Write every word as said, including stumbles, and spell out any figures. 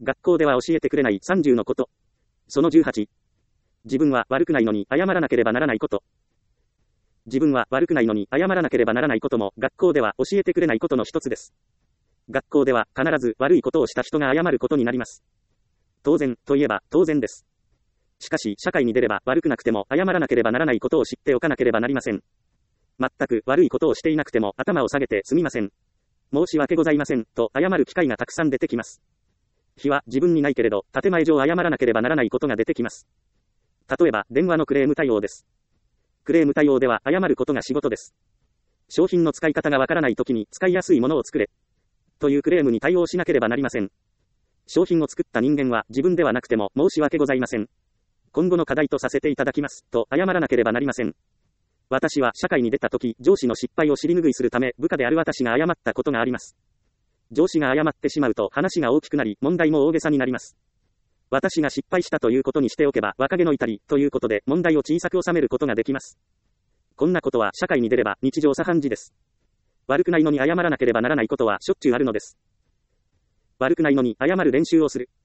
学校では教えてくれないさんじゅうのこと。そのじゅうはち。自分は悪くないのに謝らなければならないこと。自分は悪くないのに謝らなければならないことも学校では教えてくれないことの一つです。学校では必ず悪いことをした人が謝ることになります。当然といえば当然です。しかし社会に出れば悪くなくても謝らなければならないことを知っておかなければなりません。全く悪いことをしていなくても頭を下げてすみません。申し訳ございませんと謝る機会がたくさん出てきます。非は自分にないけれど建前上謝らなければならないことが出てきます。例えば電話のクレーム対応です。クレーム対応では謝ることが仕事です。商品の使い方がわからないときに使いやすいものを作れというクレームに対応しなければなりません。商品を作った人間は自分ではなくても申し訳ございません。今後の課題とさせていただきますと謝らなければなりません。私は社会に出たとき上司の失敗を尻拭いするため部下である私が謝ったことがあります。上司が謝ってしまうと話が大きくなり問題も大げさになります。私が失敗したということにしておけば若気の至りということで問題を小さく収めることができます。こんなことは社会に出れば日常茶飯事です。悪くないのに謝らなければならないことはしょっちゅうあるのです。悪くないのに謝る練習をする。